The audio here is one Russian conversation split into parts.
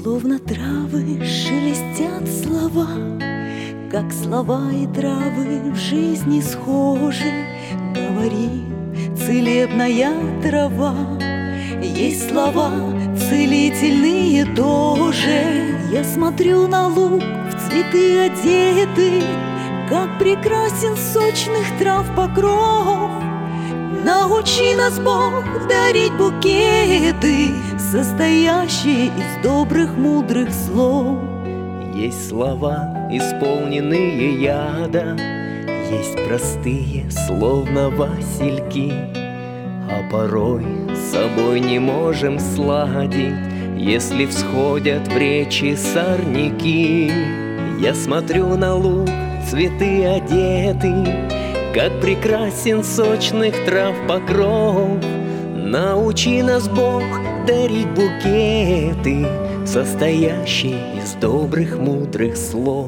Словно травы шелестят слова, как слова и травы в жизни схожи. Говори, целебная трава, есть слова целительные тоже. Я смотрю на луг, в цветы одетый, как прекрасен сочных трав покров. Научи нас, Бог, дарить букеты, состоящие из добрых, мудрых слов. Есть слова, исполненные яда, есть простые, словно васильки, а порой с собой не можем сладить, если всходят в речи сорняки. Я смотрю на луг, цветы одеты, как прекрасен сочных трав покров. Научи нас, Бог, дарить букеты, состоящие из добрых, мудрых слов.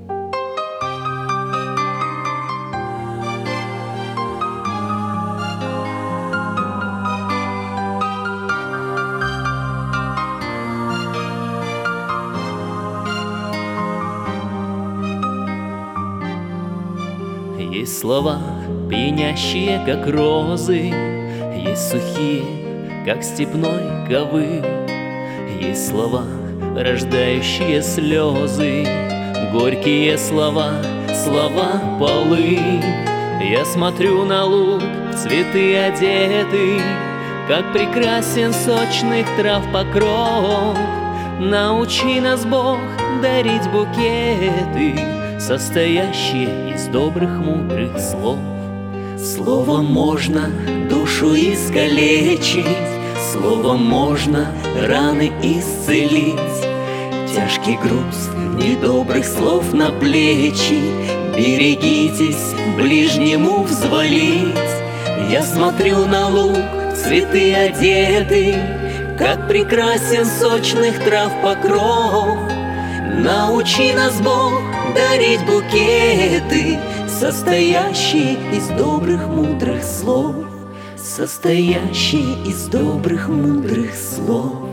Есть слова, пьянящие, как розы, есть сухие, как степной ковыль. Есть слова, рождающие слезы, горькие слова, слова полынь. Я смотрю на луг, цветы одеты, как прекрасен сочных трав покров. Научи нас, Бог, дарить букеты, состоящие из добрых, мудрых слов. Словом можно душу искалечить, словом можно раны исцелить. Тяжкий груз недобрых слов на плечи берегитесь ближнему взвалить. Я смотрю на луг, цветы одеты, как прекрасен сочных трав покров. Научи нас, Бог, дарить букеты, состоящие из добрых, мудрых слов, состоящие из добрых, мудрых слов.